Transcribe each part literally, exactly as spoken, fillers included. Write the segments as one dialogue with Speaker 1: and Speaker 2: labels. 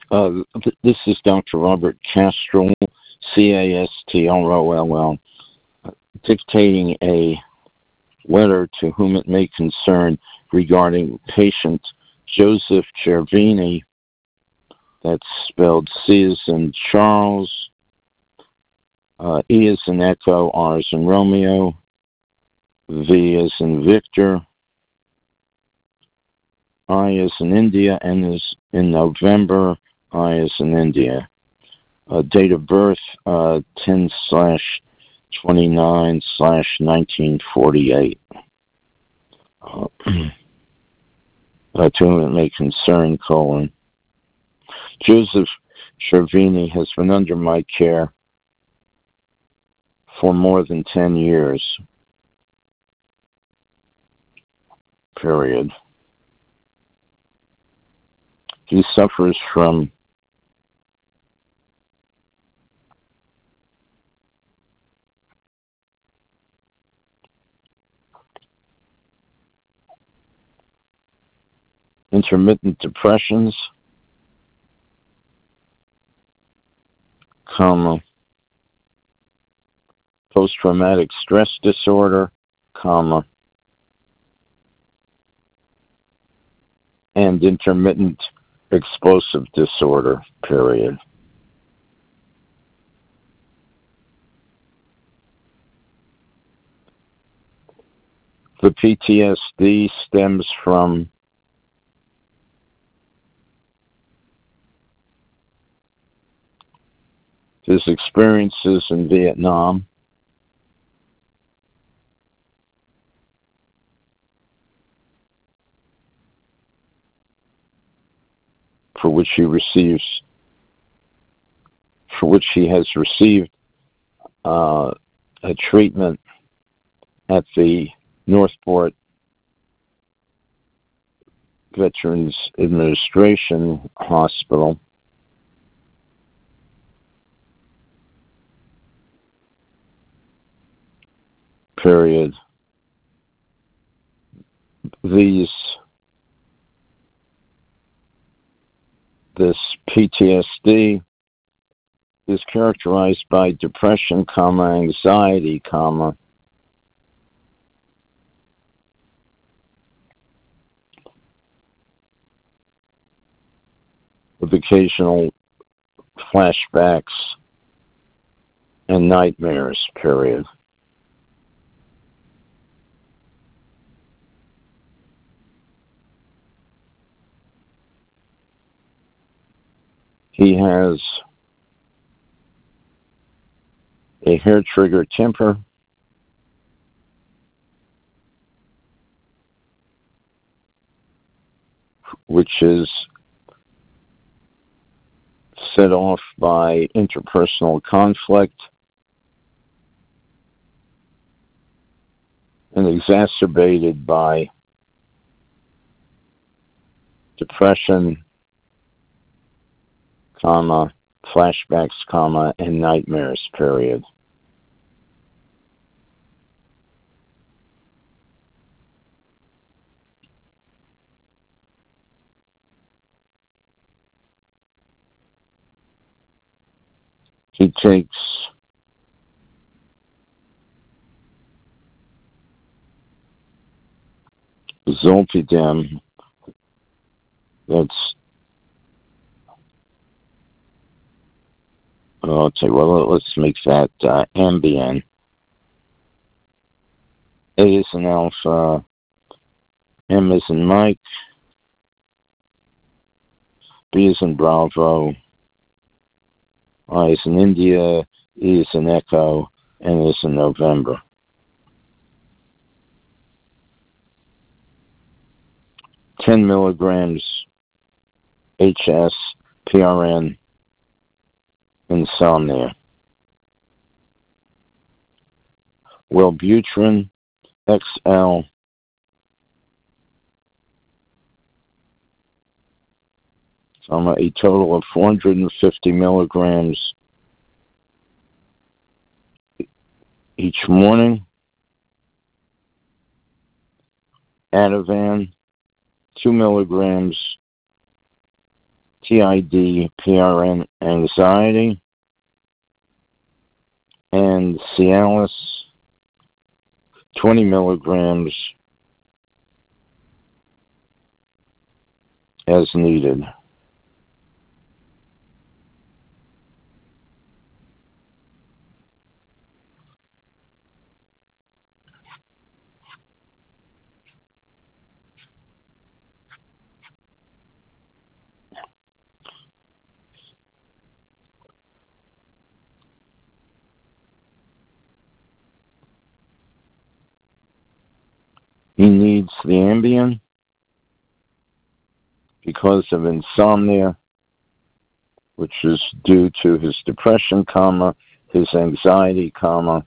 Speaker 1: Uh, th- this is Doctor Robert Castrol, C A S T R O L L, dictating a letter to whom it may concern regarding patient Joseph Cervini. That's spelled C as in Charles, uh, E as in Echo, R as in Romeo, V as in Victor, I as in India, N as in November, I as in India. Uh, date of birth, uh, ten slash twenty-nine slash nineteen forty-eight. Uh, to whom it may concern, colon. Joseph Cervini has been under my care for more than ten years, period. He suffers from intermittent depressions, comma, post-traumatic stress disorder, comma, and intermittent explosive disorder, period. The P T S D stems from his experiences in Vietnam, for which he receives, for which he has received uh, a treatment at the Northport Veterans Administration Hospital. Period. These, this P T S D is characterized by depression, comma, anxiety, comma, with occasional flashbacks and nightmares, period. He has a hair trigger temper, which is set off by interpersonal conflict and exacerbated by depression, comma, flashbacks, comma, and nightmares, period. He takes Zolpidem, that's, oh, let's say, well, let's make that uh, Ambien. A is in Alpha, M is in Mike, B is in Bravo, I is in India, E is in Echo, N is in November. ten milligrams H S, P R N, insomnia. Wellbutrin, X L, um, a total of four hundred fifty milligrams each morning. Ativan, two milligrams T I D P R N anxiety, and Cialis twenty milligrams as needed. He needs the Ambien because of insomnia, which is due to his depression, comma, his anxiety, comma,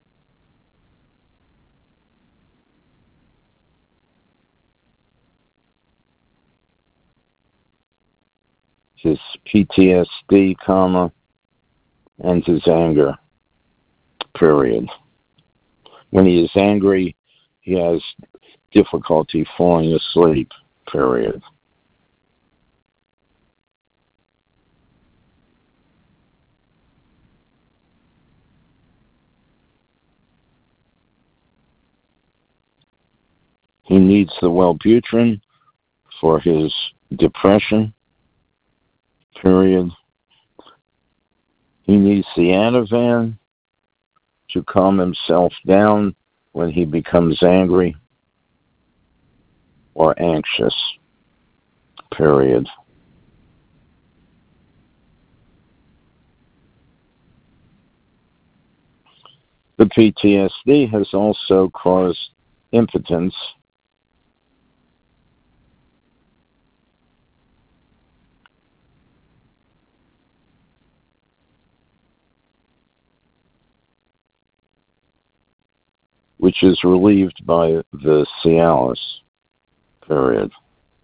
Speaker 1: his P T S D, comma, and his anger, period. When he is angry, he has difficulty falling asleep, period. He needs the Wellbutrin for his depression, period. He needs the Ativan to calm himself down when he becomes angry or anxious, period. The P T S D has also caused impotence, which is relieved by the Cialis, period.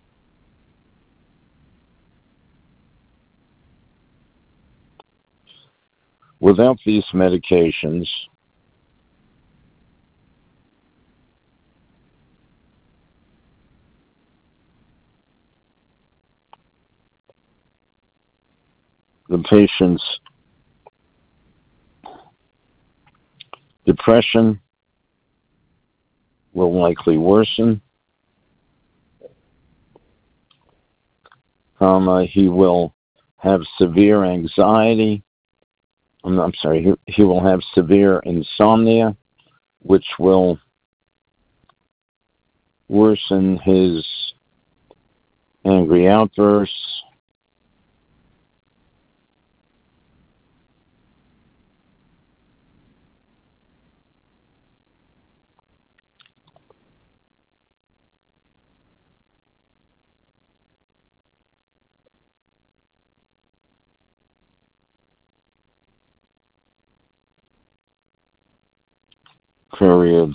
Speaker 1: Without these medications, the patient's depression will likely worsen, comma, he will have severe anxiety, I'm, I'm sorry, he, he will have severe insomnia, which will worsen his angry outbursts, period.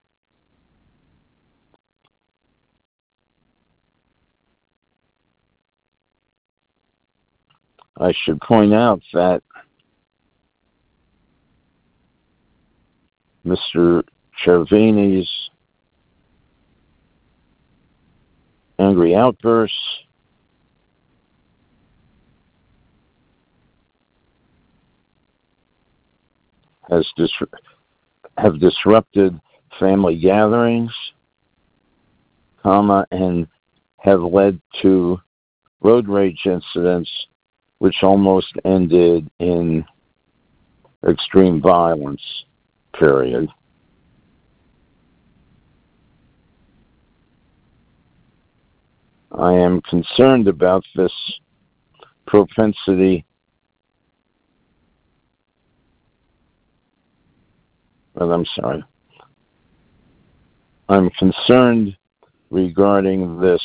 Speaker 1: I should point out that Mister Cervini's angry outbursts has dis- have disrupted family gatherings, comma, and have led to road rage incidents which almost ended in extreme violence, period. I am concerned about this propensity, well, I'm sorry. I'm concerned regarding this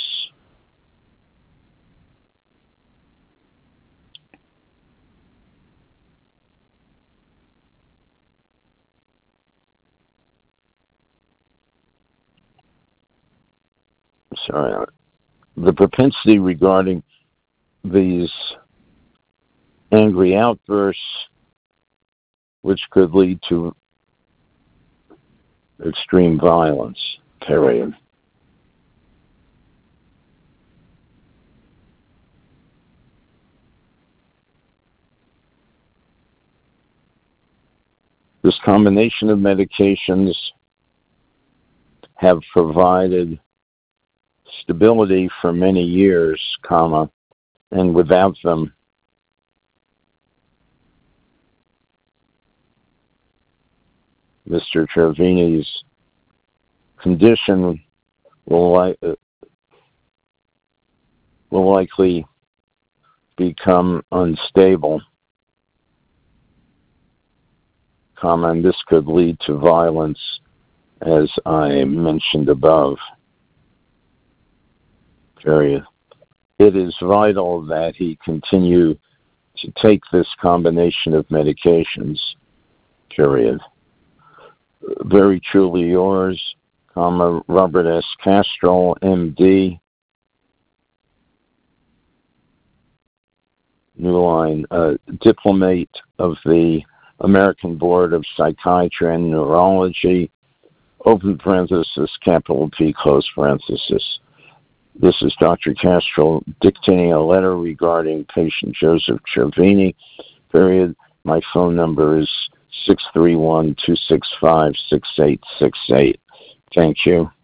Speaker 1: sorry, the propensity regarding these angry outbursts, which could lead to extreme violence, period. This combination of medications have provided stability for many years, comma, and without them, Mister Cervini's condition will, li- will likely become unstable, comma, and this could lead to violence, as I mentioned above. Period. It is vital that he continue to take this combination of medications. Period. Very truly yours, comma, Robert S. Castro, M D. New line, uh, diplomat of the American Board of Psychiatry and Neurology, open parenthesis, capital P, close parenthesis. This is Doctor Castro dictating a letter regarding patient Joseph Cervini, period. My phone number is six three one, two six five, six eight six eight. Thank you.